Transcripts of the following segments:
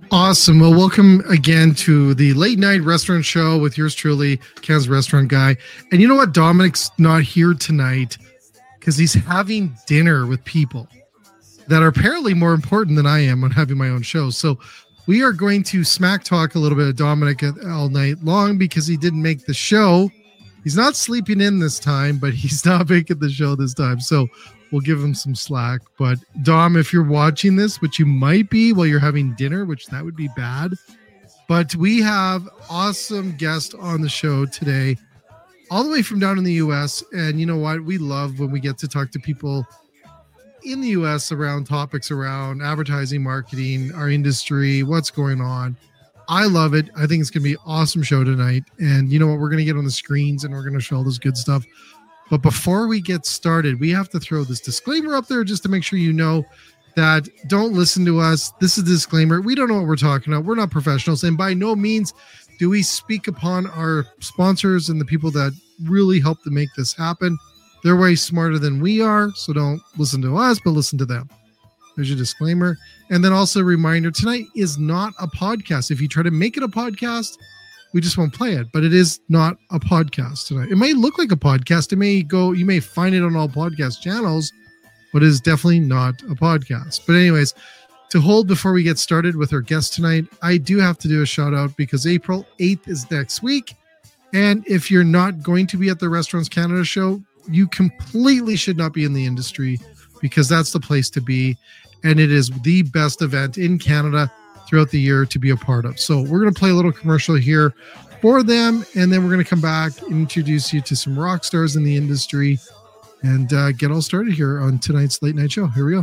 Awesome. Well, welcome again to the late night restaurant show with yours truly, Canada's Restaurant Guy. And you know what? Dominic's not here tonight because he's having dinner with people that are apparently more important than I am on having my own show. So we are going to smack talk a little bit of Dominic all night long because he didn't make the show. He's not sleeping in this time, but he's not making the show this time. So we'll give him some slack. But Dom, if you're watching this, which you might be while you're having dinner, which that would be bad, but we have awesome guest on the show today, all the way from down in the US. And you know what? We love when we get to talk to people in the US around topics around advertising, marketing, our industry, what's going on. I love it. I think it's going to be an awesome show tonight. And you know what? We're going to get on the screens and we're going to show all this good stuff. But before we get started, we have to throw this disclaimer up there just to make sure you know that don't listen to us. This is a disclaimer. We don't know what we're talking about. We're not professionals. And by no means do we speak upon our sponsors and the people that really help to make this happen. They're way smarter than we are. So don't listen to us, but listen to them. There's your disclaimer. And then also a reminder, tonight is not a podcast. If you try to make it a podcast, we just won't play it, but it is not a podcast tonight. It may look like a podcast. You may find it on all podcast channels, but it is definitely not a podcast. But anyways, to hold before we get started with our guest tonight, I do have to do a shout out because April 8th is next week. And if you're not going to be at the Restaurants Canada show, you completely should not be in the industry because that's the place to be. And it is the best event in Canada throughout the year to be a part of. So we're going to play a little commercial here for them, and then we're going to come back and introduce you to some rock stars in the industry and get all started here on tonight's late night show. Here we go.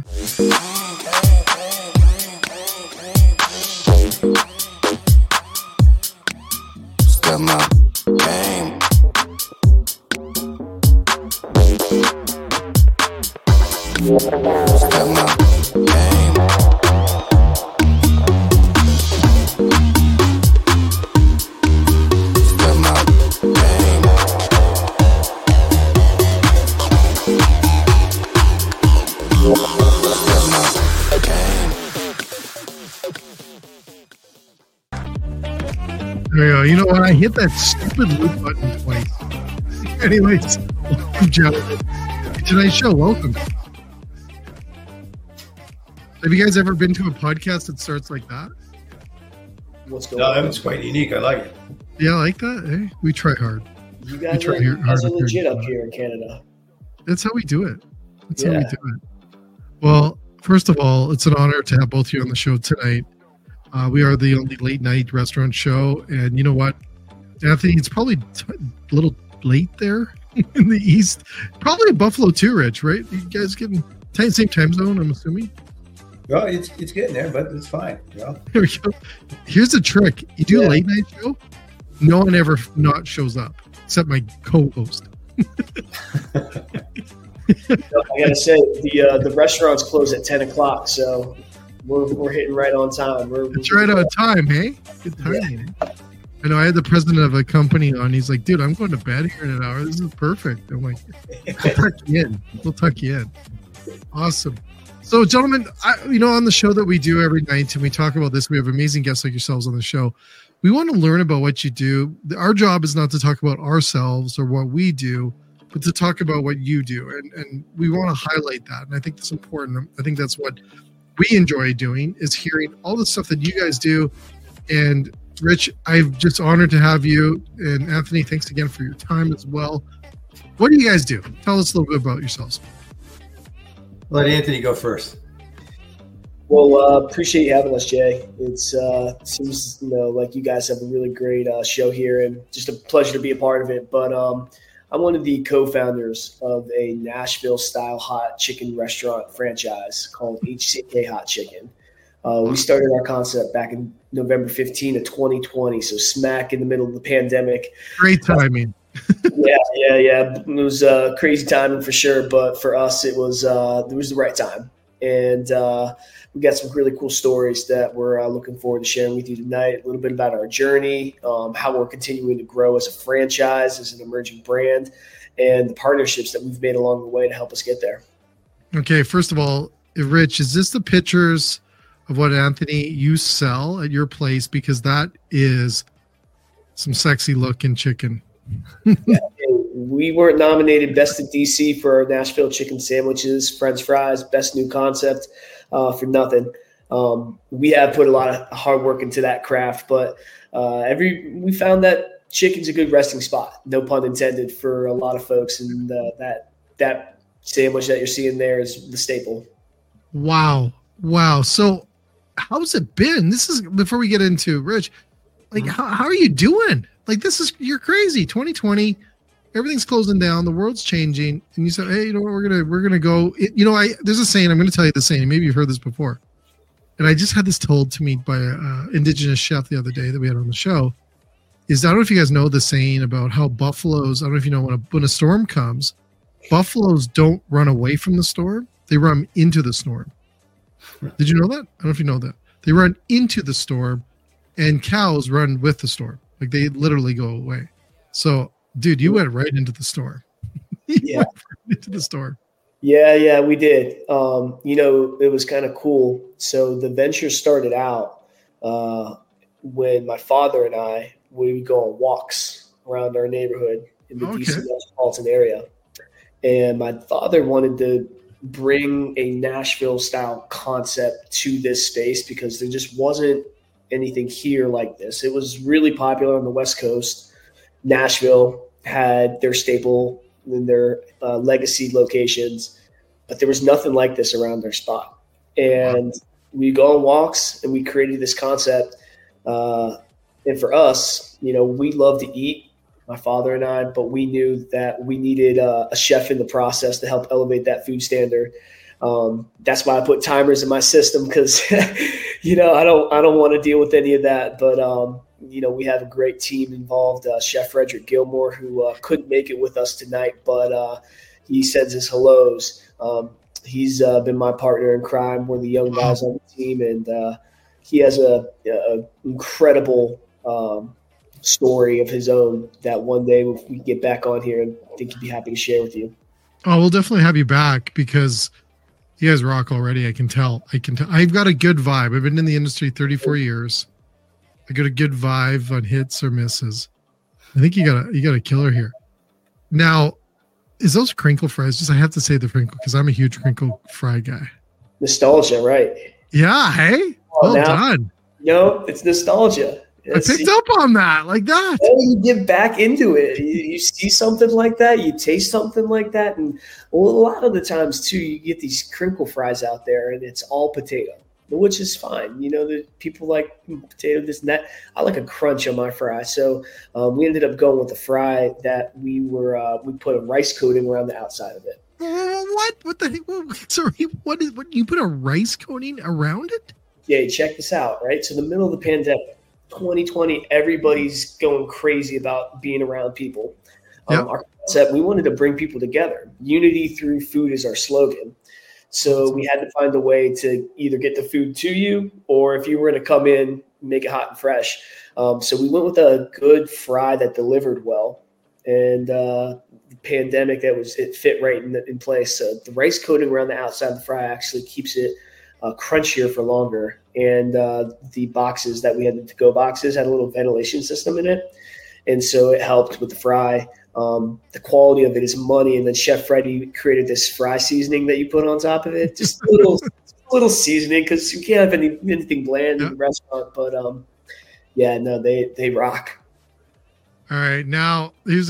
Step my game. Step my game. There you go. You know what? I hit that stupid loop button twice. Anyways, welcome, gentlemen. Tonight's show, welcome. Have you guys ever been to a podcast that starts like that? What's going on? It's quite unique. I like it. Yeah, I like that. Hey, we try hard. You guys are legit up here in Canada. That's how we do it. That's how we do it. Well, first of all, it's an honor to have both of you on the show tonight. We are the only late night restaurant show. And you know what, Anthony, it's probably a little late there in the East. Probably in Buffalo too, Rich, right? You guys getting same time zone, I'm assuming? Well, it's getting there, but it's fine. Yeah. Here we go. Here's the trick. You do a late night show, no one ever not shows up except my co-host. I gotta say, the restaurants close at 10 o'clock, so we're hitting right on time. It's right on time, hey? Good timing. Yeah. I know I had the president of a company on. He's like, dude, I'm going to bed here in an hour. This is perfect. I'm like, we'll tuck you in. We'll tuck you in. Awesome. So, gentlemen, on the show that we do every night, and we talk about this, we have amazing guests like yourselves on the show. We want to learn about what you do. Our job is not to talk about ourselves or what we do, but to talk about what you do. And we want to highlight that. And I think that's important. I think that's what we enjoy doing, is hearing all the stuff that you guys do. And Rich, I'm just honored to have you. And Anthony, thanks again for your time as well. What do you guys do? Tell us a little bit about yourselves. Let Anthony go first. Well, appreciate you having us, Jay. It's seems like you guys have a really great show here, and just a pleasure to be a part of it. But I'm one of the co-founders of a Nashville-style hot chicken restaurant franchise called HCK Hot Chicken. We started our concept back in November 15 of 2020, so smack in the middle of the pandemic. Great timing. Yeah. It was crazy timing for sure, but for us, it was the right time. And we got some really cool stories that we're looking forward to sharing with you tonight. A little bit about our journey, how we're continuing to grow as a franchise, as an emerging brand, and the partnerships that we've made along the way to help us get there. Okay, first of all, Rich, is this the pictures of what Anthony you sell at your place, because that is some sexy looking chicken. We weren't nominated Best of DC for our Nashville chicken sandwiches, French fries, best new concept for nothing. We have put a lot of hard work into that craft, but we found that chicken's a good resting spot, no pun intended, for a lot of folks, and that sandwich that you're seeing there is the staple. Wow. So how's it been? This is before we get into Rich. Like, how are you doing? Like, you're crazy. 2020, everything's closing down. The world's changing. And you said, hey, you know what? We're going to go. There's a saying, I'm going to tell you the saying. Maybe you've heard this before. And I just had this told to me by an indigenous chef the other day that we had on the show. I don't know if you guys know the saying about how buffaloes, I don't know if you know, when a storm comes, buffaloes don't run away from the storm. They run into the storm. Did you know that? I don't know if you know that. They run into the storm, and cows run with the storm. Like, they literally go away. So, dude, you went right into the storm. Yeah. Into the storm. Yeah, we did. It was kind of cool. So the venture started out when my father and I, we would go on walks around our neighborhood in the DC metropolitan area. And my father wanted to bring a Nashville-style concept to this space because there just wasn't anything here like this. It was really popular on the West Coast. Nashville had their staple and their legacy locations, but there was nothing like this around their spot. And we go on walks and we created this concept. And for us, we love to eat, my father and I, but we knew that we needed a chef in the process to help elevate that food standard. That's why I put timers in my system because, I don't want to deal with any of that. But, we have a great team involved. Chef Frederick Gilmore, who couldn't make it with us tonight, but he sends his hellos. He's been my partner in crime, one of the young guys on the team, and he has a incredible story of his own that one day we get back on here, and I think he'd be happy to share with you. Oh, we'll definitely have you back because you guys rock already. I can tell. I've got a good vibe. I've been in the industry 34 years. I got a good vibe on hits or misses. I think you got a killer here. Now, is those crinkle fries? Just I have to say the crinkle because I'm a huge crinkle fry guy. Nostalgia, right? Yeah. Hey, well done. It's nostalgia. I picked up on that like that. You get back into it. You see something like that, you taste something like that, and a lot of the times too, you get these crinkle fries out there, and it's all potato, which is fine. The people like potato, this and that. I like a crunch on my fry, so we ended up going with a fry that we put a rice coating around the outside of it. What the heck? Sorry, what you put a rice coating around it? Yeah, check this out, right? So in the middle of the pandemic, 2020, everybody's going crazy about being around people. Yep. Our concept, we wanted to bring people together. Unity through food is our slogan. So we had to find a way to either get the food to you, or if you were going to come in, make it hot and fresh. So we went with a good fry that delivered well. And the pandemic, it fit right in place. So the rice coating around the outside of the fry actually keeps it crunchier for longer. And the boxes that we had, the to-go boxes, had a little ventilation system in it. And so it helped with the fry. The quality of it is money. And then Chef Freddie created this fry seasoning that you put on top of it. Just a little seasoning because you can't have anything bland in the restaurant. But they rock. All right. Now, you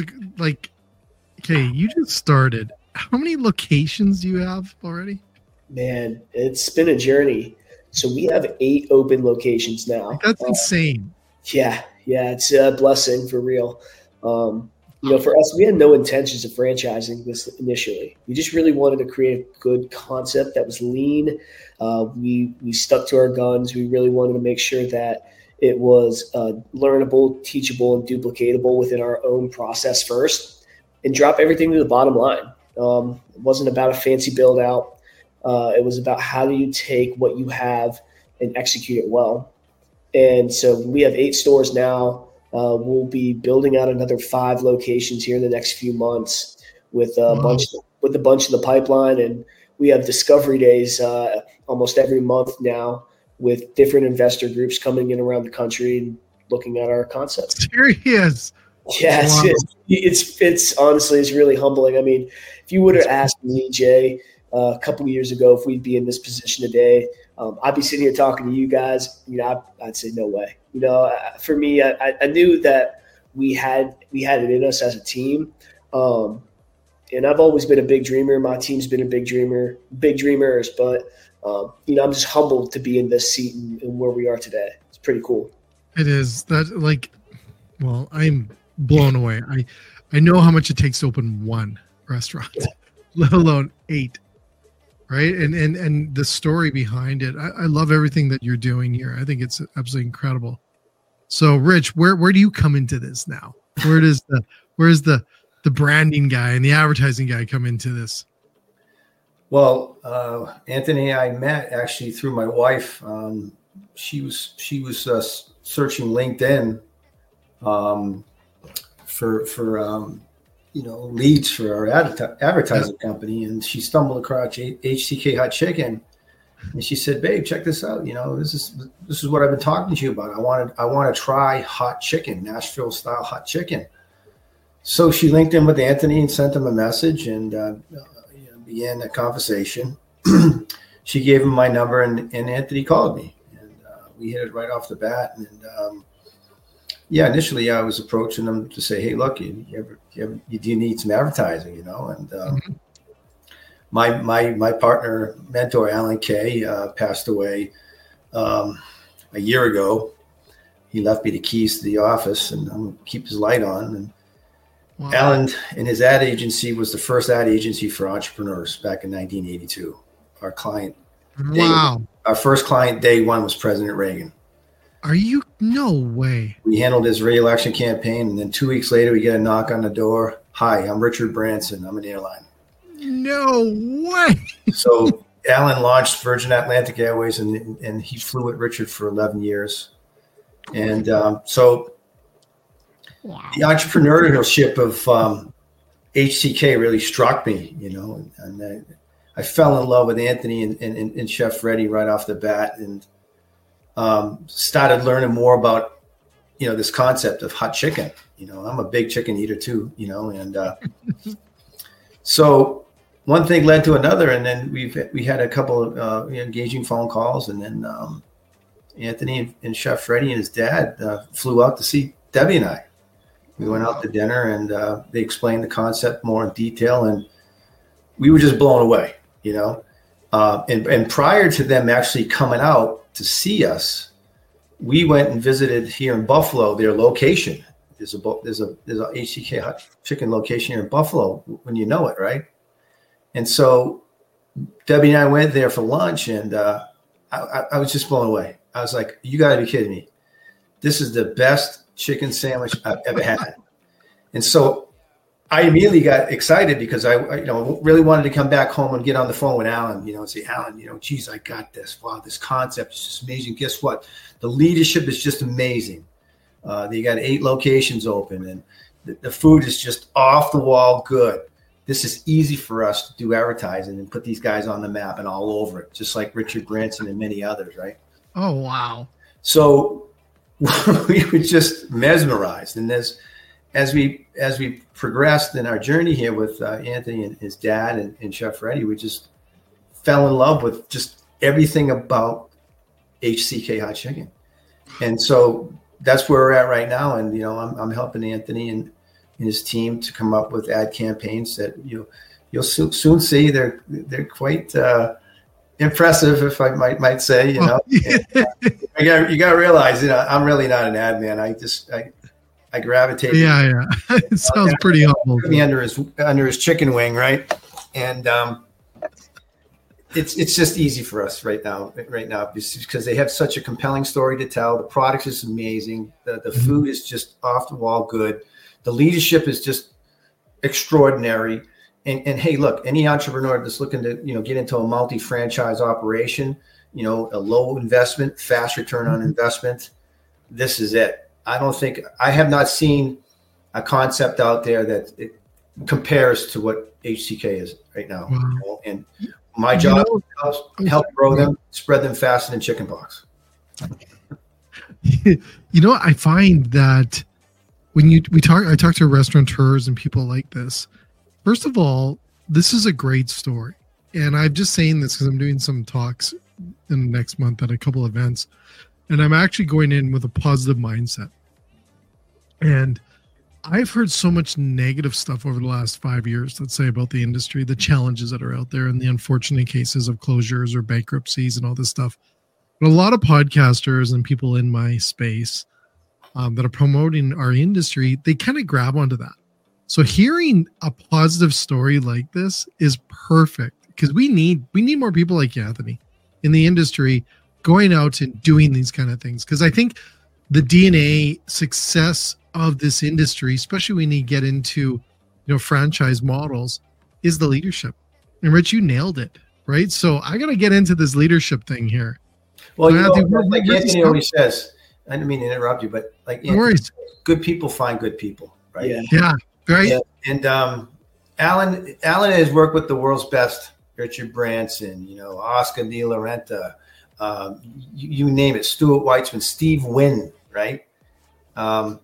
just started. How many locations do you have already? Man, it's been a journey. So we have 8 open locations now. That's insane. Yeah, it's a blessing for real. For us, we had no intentions of franchising this initially. We just really wanted to create a good concept that was lean. We stuck to our guns. We really wanted to make sure that it was learnable, teachable, and duplicatable within our own process first, and drop everything to the bottom line. It wasn't about a fancy build out. It was about how do you take what you have and execute it well. And so we have 8 stores now. We'll be building out another 5 locations here in the next few months with a bunch in the pipeline. And we have discovery days almost every month now with different investor groups coming in around the country and looking at our concept. Serious. Yeah, Wow. it's honestly, it's really humbling. I mean, if you would have asked me, Jay, a couple of years ago, if we'd be in this position today, I'd be sitting here talking to you guys. I'd say no way. For me, I knew that we had it in us as a team, and I've always been a big dreamer. My team's been big dreamers. But I'm just humbled to be in this seat and where we are today. It's pretty cool. It is that I'm blown away. I know how much it takes to open one restaurant, let alone 8. Right. And the story behind it. I love everything that you're doing here. I think it's absolutely incredible. So Rich, where do you come into this now? Where's the branding guy and the advertising guy come into this? Well, Anthony and I met actually through my wife. She was searching LinkedIn for leads for our advertising company, and she stumbled across HCK Hot Chicken, and she said, "Babe, check this out. This is what I've been talking to you about. I want to try hot chicken, Nashville style hot chicken." So she linked in with Anthony and sent him a message and began a conversation. She gave him my number, and Anthony called me, and we hit it right off the bat. And initially I was approaching them to say, "Hey, look, do you need some advertising?" And my partner, mentor Alan Kay, passed away a year ago. He left me the keys to the office, and I'm gonna keep his light on. And wow. Alan and his ad agency was the first ad agency for entrepreneurs back in 1982. Our client, our first client, day one, was President Reagan. Are you? No way. We handled his re-election campaign, and then 2 weeks later, we get a knock on the door. "Hi, I'm Richard Branson. I'm an airline." No way. So Alan launched Virgin Atlantic Airways, and he flew with Richard for 11 years. And so the entrepreneurship of HCK really struck me, and I fell in love with Anthony and Chef Freddy right off the bat, and started learning more about, this concept of hot chicken. I'm a big chicken eater too, and so one thing led to another, and then we had a couple of engaging phone calls, and then Anthony and Chef Freddy and his dad flew out to see Debbie and I. We went out to dinner, and they explained the concept more in detail, and we were just blown away, and prior to them actually coming out to see us, we went and visited here in Buffalo their location. There's a HCK Hot Chicken location here in Buffalo, when you know it, right? And so Debbie and I went there for lunch, and I was just blown away. I was like, "You got to be kidding me. This is the best chicken sandwich I've ever had." And so I immediately got excited because I really wanted to come back home and get on the phone with Alan, and say, "Alan, geez, I got this. Wow, this concept is just amazing. Guess what? The leadership is just amazing. They got 8 locations open, and the food is just off the wall good. This is easy for us to do advertising and put these guys on the map and all over it, just like Richard Branson and many others, right?" Oh, wow. So we were just mesmerized. And as we progressed in our journey here with Anthony and his dad and Chef Freddy, we just fell in love with just everything about HCK Hot Chicken. And so that's where we're at right now. And, I'm helping Anthony and his team to come up with ad campaigns that you'll soon see. They're quite impressive, if I might say. You got to realize, I'm really not an ad man. I gravitate. Yeah. It sounds pretty humble. Under his chicken wing, right? And it's just easy for us right now, because they have such a compelling story to tell. The product is amazing. The food is just off the wall good. The leadership is just extraordinary. And hey, look, any entrepreneur that's looking to get into a multi-franchise operation, a low investment, fast return on investment, this is it. I have not seen a concept out there that it compares to what HCK is right now. Wow. And my job is to help grow them, spread them faster than chickenpox. You know, I find that when I talk to restaurateurs and people like this. First of all, this is a great story, and I'm just saying this because I'm doing some talks in the next month at a couple events, and I'm actually going in with a positive mindset. And I've heard so much negative stuff over the last 5 years, let's say, about the industry, the challenges that are out there, and the unfortunate cases of closures or bankruptcies and all this stuff. But a lot of podcasters and people in my space that are promoting our industry, they kind of grab onto that. So hearing a positive story like this is perfect because we need more people like you, Anthony, in the industry going out and doing these kind of things. Because I think the DNA success of this industry, especially when you get into franchise models, is the leadership. And Rich, you nailed it, right? So I got to get into this leadership thing here. Well, like Anthony always says, I didn't mean to interrupt you, but like good people find good people, right? Yeah, right. Yeah. And Alan has worked with the world's best, Richard Branson, Oscar De La Renta, you name it, Stuart Weitzman, Steve Wynn, right? And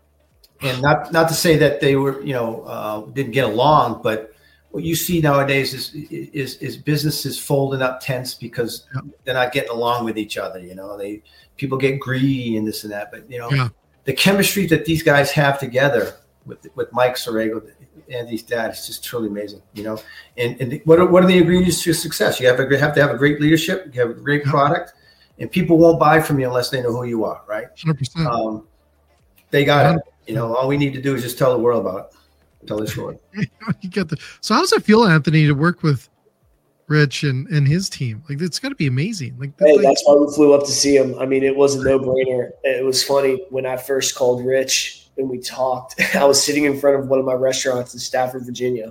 not to say that they were, didn't get along, but what you see nowadays is businesses folding up tents because they're not getting along with each other. People get greedy and this and that, but the chemistry that these guys have together with Mike Sorego, Andy's dad, is just truly amazing. And what are the ingredients to success? You have to have a great leadership, you have a great product, and people won't buy from you unless they know who you are, right? 100%. They got it. All we need to do is just tell the world about it. Tell the story. You get so how does it feel, Anthony, to work with Rich and his team? Like, it's got to be amazing. That's why we flew up to see him. I mean, it was a no-brainer. It was funny when I first called Rich and we talked. I was sitting in front of one of my restaurants in Stafford, Virginia,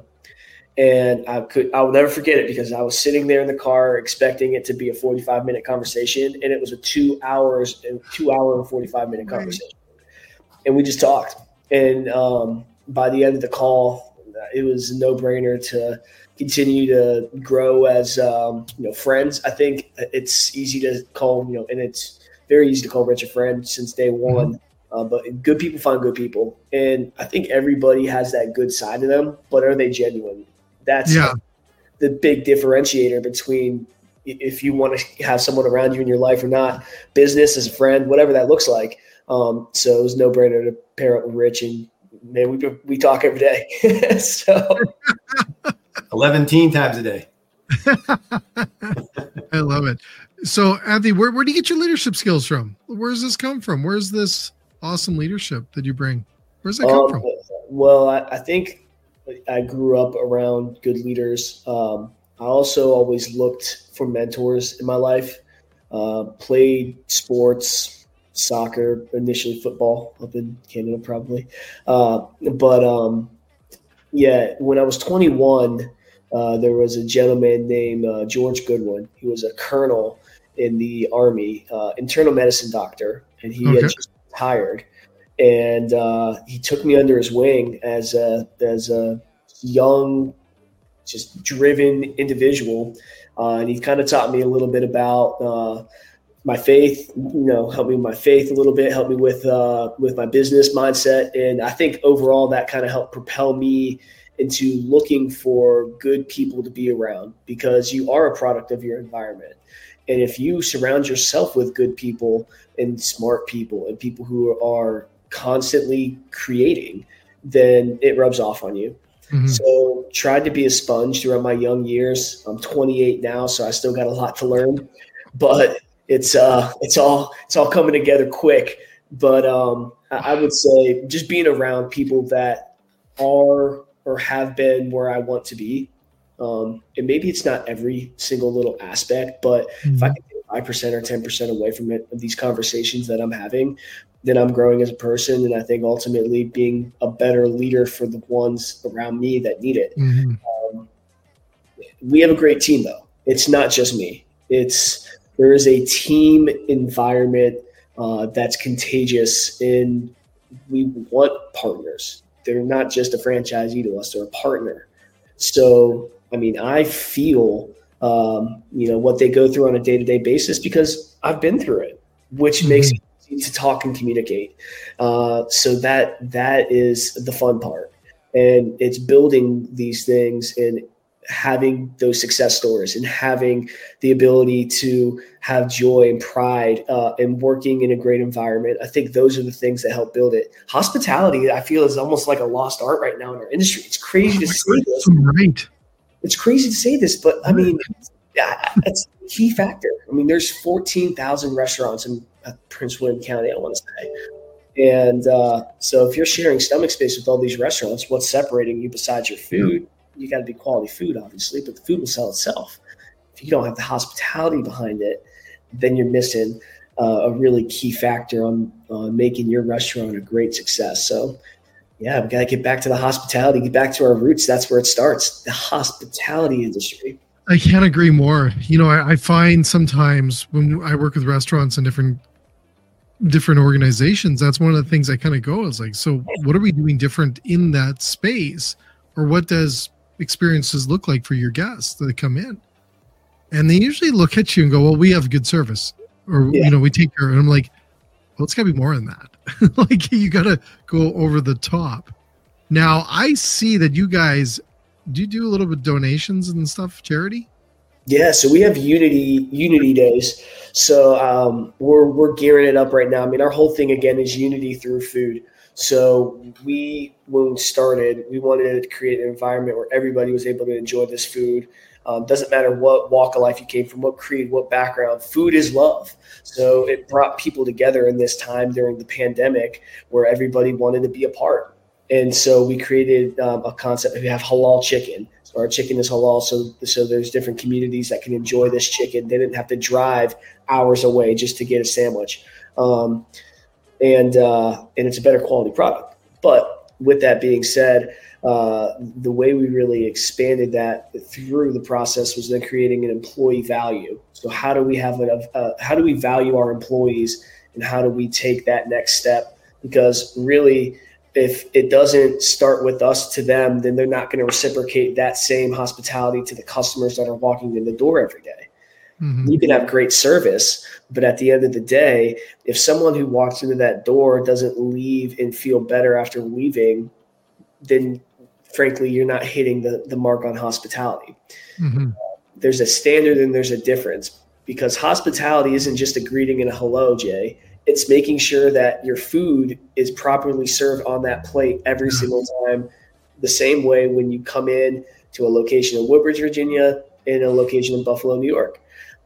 and I will never forget it because I was sitting there in the car expecting it to be a 45-minute conversation, and it was a 2 hour and 45-minute conversation, and we just talked. And by the end of the call, it was a no-brainer to continue to grow as friends. I think it's easy to call, and it's very easy to call Rich a friend since day one. But good people find good people, and I think everybody has that good side of them. But are they genuine? That's the big differentiator between if you want to have someone around you in your life or not. Business, as a friend, whatever that looks like. So it was no brainer to pair up with Rich, and man, we talk every day. So 11 times a day. I love it. So Anthony, where do you get your leadership skills from? Where does this come from? Where's this awesome leadership that you bring? Where's that come from? Well, I think I grew up around good leaders. I also always looked for mentors in my life. Played sports, soccer, initially football up in Canada probably. When I was 21, there was a gentleman named George Goodwin. He was a colonel in the Army, internal medicine doctor, and he had just retired. And he took me under his wing as a young, just driven individual. And he kind of taught me a little bit about my faith, helped me with my faith a little bit, helped me with my business mindset. And I think overall that kind of helped propel me into looking for good people to be around, because you are a product of your environment. And if you surround yourself with good people and smart people and people who are constantly creating, then it rubs off on you. Mm-hmm. So tried to be a sponge throughout my young years. I'm 28 now, so I still got a lot to learn, but it's all coming together quick. But I would say just being around people that are or have been where I want to be. And maybe it's not every single little aspect, but if I can get 5% or 10% away from it, of these conversations that I'm having, then I'm growing as a person. And I think ultimately being a better leader for the ones around me that need it. Mm-hmm. We have a great team though. It's not just me. There is a team environment that's contagious, and we want partners. They're not just a franchisee to us, they're a partner. So, I mean, I feel, what they go through on a day-to-day basis because I've been through it. which makes it easy to talk and communicate. So that is the fun part. And it's building these things and having those success stories and having the ability to have joy and pride and working in a great environment. I think those are the things that help build it. Hospitality, I feel, is almost like a lost art right now in our industry. It's crazy to say this. Right. It's crazy to say this, but I mean, that's a key factor. I mean, there's 14,000 restaurants in Prince William County, I want to say. And so if you're sharing stomach space with all these restaurants, what's separating you besides your food? You got to be quality food, obviously, but the food will sell itself. If you don't have the hospitality behind it, then you're missing a really key factor on making your restaurant a great success. So, yeah, we've got to get back to the hospitality, get back to our roots. That's where it starts, the hospitality industry. I can't agree more. You know, I find sometimes when I work with restaurants and different organizations, that's one of the things I kind of go is like, so what are we doing different in that space? Or what does experiences look like for your guests that come in? And they usually look at you and go, well, we have good service, or you know, we take care. And I'm like, well, it's got to be more than that. Like, you got to go over the top. Now I see that you guys do a little bit of donations and stuff, charity. Yeah, so we have Unity Days. So we're gearing it up right now. I mean, our whole thing again is unity through food. So when we started, we wanted to create an environment where everybody was able to enjoy this food. Doesn't matter what walk of life you came from, what creed, what background, food is love. So it brought people together in this time during the pandemic where everybody wanted to be a part. And so we created a concept. We have halal chicken. So our chicken is halal. So there's different communities that can enjoy this chicken. They didn't have to drive hours away just to get a sandwich. And it's a better quality product. But with that being said, the way we really expanded that through the process was then creating an employee value. So how do we how do we value our employees, and how do we take that next step? Because really, if it doesn't start with us to them, then they're not going to reciprocate that same hospitality to the customers that are walking in the door every day. Mm-hmm. You can have great service, but at the end of the day, if someone who walks into that door doesn't leave and feel better after leaving, then frankly, you're not hitting the mark on hospitality. Mm-hmm. There's a standard and there's a difference, because hospitality isn't just a greeting and a hello, Jay. It's making sure that your food is properly served on that plate every single time, the same way when you come in to a location in Woodbridge, Virginia, and a location in Buffalo, New York.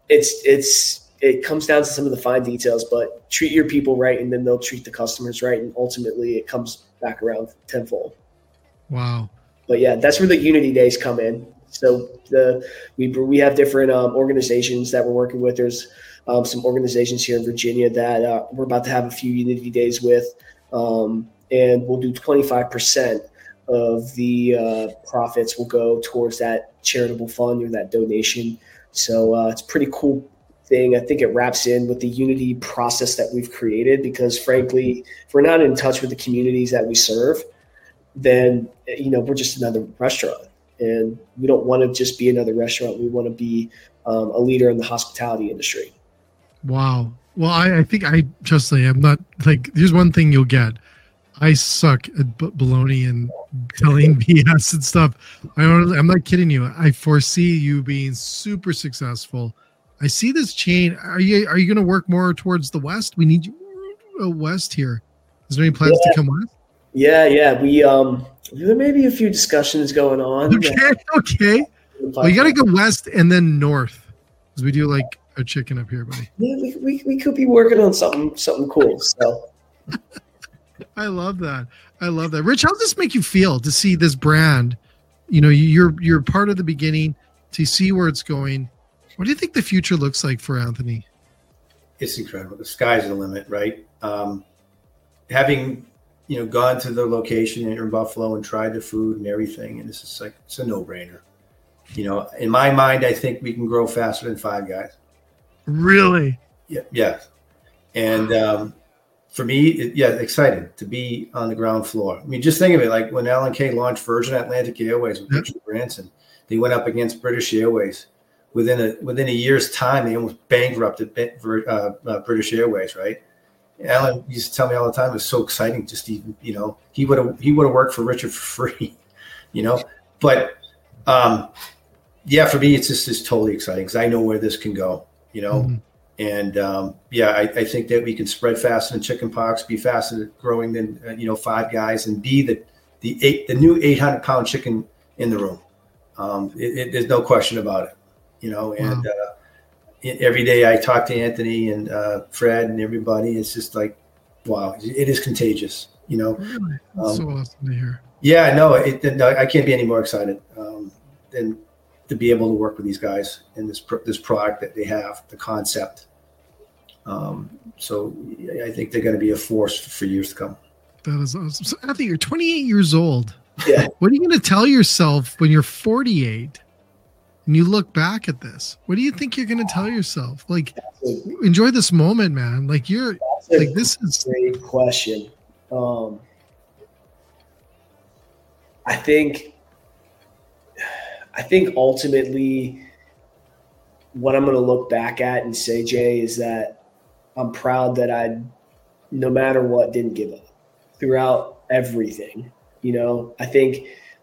It comes down to some of the fine details, but treat your people right, and then they'll treat the customers right, and ultimately it comes back around tenfold. Wow. But yeah, that's where the Unity Days come in. So we have different organizations that we're working with. There's some organizations here in Virginia that we're about to have a few Unity Days with, and we'll do 25% of the profits will go towards that charitable fund or that donation. So it's a pretty cool thing. I think it wraps in with the Unity process that we've created, because frankly, if we're not in touch with the communities that we serve, then, you know, we're just another restaurant, and we don't want to just be another restaurant. We want to be a leader in the hospitality industry. Wow. Well, I think I'm not like, here's one thing you'll get. I suck at baloney and telling BS and stuff. I'm not kidding you. I foresee you being super successful. I see this chain. Are you going to work more towards the West? We need you west here. Is there any plans to come west? Yeah. We there may be a few discussions going on. Okay. Well, you got to go west and then north, because we do like a chicken up here, buddy. Yeah, we could be working on something cool. So. I love that. Rich, how does this make you feel to see this brand? You know, you're part of the beginning, to see where it's going. What do you think the future looks like for Anthony? It's incredible. The sky's the limit, right? Having, gone to the location here in Buffalo and tried the food and everything, and it's a no-brainer. In my mind, I think we can grow faster than Five Guys. Really? Yeah. And for me, excited to be on the ground floor. I mean, just think of it, like when Alan Kay launched Virgin Atlantic Airways with Richard Branson, they went up against British Airways. within a year's time, they almost bankrupted British Airways, right? Alan used to tell me all the time, it was so exciting. Just even, he would have worked for Richard for free, But for me, it's totally exciting because I know where this can go, Mm-hmm. And I think that we can spread faster than chicken pox, be faster at growing than Five Guys, and be the new 800-pound chicken in the room. There's no question about it, And every day I talk to Anthony and Fred and everybody. It's just like, wow, it is contagious, Really? That's so awesome to hear. Yeah, no, I can't be any more excited than to be able to work with these guys and this product that they have, the concept. So I think they're going to be a force for years to come. That is awesome. So Anthony, you're 28 years old. Yeah. What are you going to tell yourself when you're 48 and you look back at this? What do you think you're going to tell yourself? Like, enjoy this moment, man. Like this is a great question. I think ultimately what I'm going to look back at and say, Jay, is that I'm proud that I, no matter what, didn't give up throughout everything. I think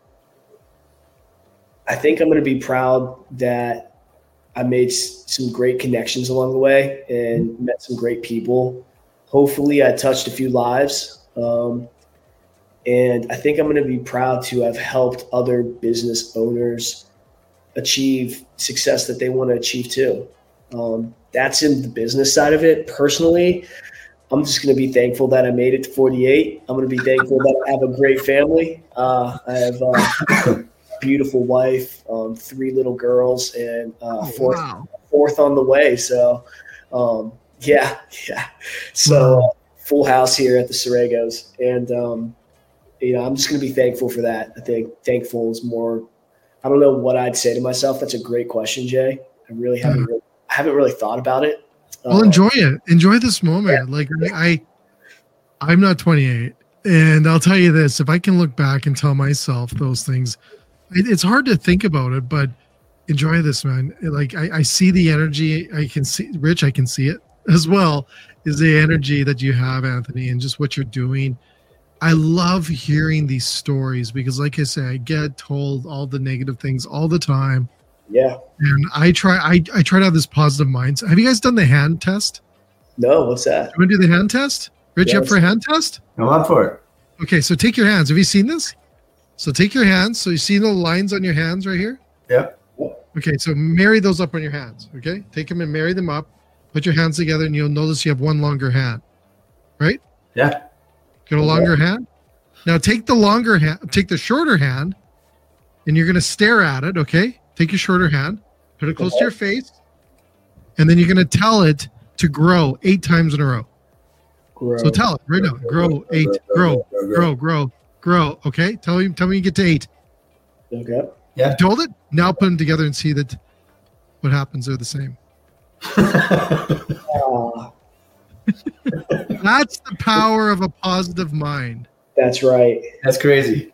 I'm going to be proud that I made some great connections along the way and met some great people. Hopefully I touched a few lives. And I think I'm going to be proud to have helped other business owners achieve success that they want to achieve too. That's in the business side of it. Personally, I'm just going to be thankful that I made it to 48. I'm going to be thankful that I have a great family. I have a beautiful wife, 3 little girls, and fourth on the way. So, yeah. So full house here at the Serregos. And, I'm just going to be thankful for that. I think thankful is more, I don't know what I'd say to myself. That's a great question, Jay. I really haven't really thought about it. Well, enjoy it. Enjoy this moment. Yeah. Like I'm not 28, and I'll tell you this: if I can look back and tell myself those things, it's hard to think about it, but enjoy this, man. Like I see the energy. I can see, Rich. I can see it as well. Is the energy that you have, Anthony, and just what you're doing. I love hearing these stories because, like I say, I get told all the negative things all the time. Yeah. And I try to have this positive mindset. Have you guys done the hand test? No, what's that? You want to do the hand test? Rich, you up for a hand test? I'm up for it. Okay, so take your hands. Have you seen this? So take your hands. So you see the lines on your hands right here? Yep. Okay, so marry those up on your hands. Okay? Take them and marry them up. Put your hands together and you'll notice you have one longer hand. Right? Yeah. Got a longer hand? Now take the longer hand, take the shorter hand, and you're going to stare at it, okay? Take your shorter hand, put it close to your face, and then you're going to tell it to grow 8 times in a row. Grow. So tell it right now. Grow 8. Grow. Okay? Tell me you get to 8. Okay. Yeah. You told it? Now put them together and see that what happens are the same. That's the power of a positive mind. That's right. That's crazy.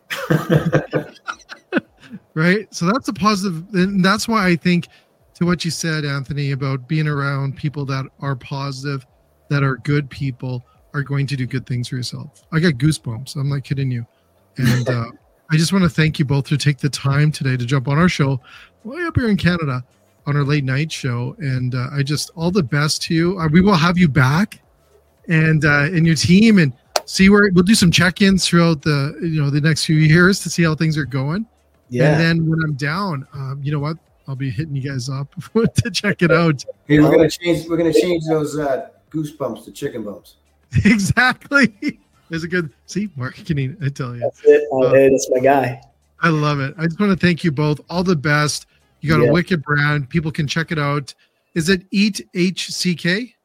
Right? So that's a positive. And that's why I think to what you said, Anthony, about being around people that are positive, that are good people, are going to do good things for yourself. I got goosebumps. I'm not kidding you. And I just want to thank you both to take the time today to jump on our show way up here in Canada on our late night show. And I just, all the best to you. We will have you back and your team and see where we'll do some check-ins throughout the next few years to see how things are going. Yeah. And then when I'm down, you know what? I'll be hitting you guys up to check it out. Hey, we're gonna change those goosebumps to chicken bumps. Exactly. There's a good marketing. I tell you, that's it. That's my guy. I love it. I just want to thank you both. All the best. You got a wicked brand. People can check it out. Is it Eat HCK?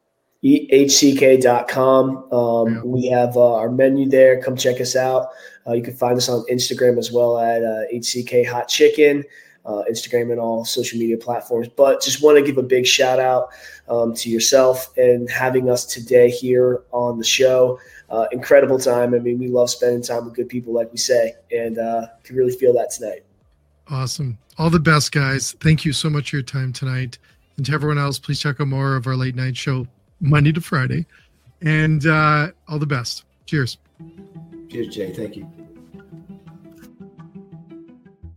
EatHCK.com. We have our menu there. Come check us out. You can find us on Instagram as well at HCK Hot Chicken, Instagram and all social media platforms. But just want to give a big shout out to yourself and having us today here on the show. Incredible time. I mean, we love spending time with good people, like we say, and can really feel that tonight. Awesome. All the best, guys. Thank you so much for your time tonight. And to everyone else, please check out more of our late night show Monday to Friday. And all the best. Cheers. Cheers, Jay. Thank you.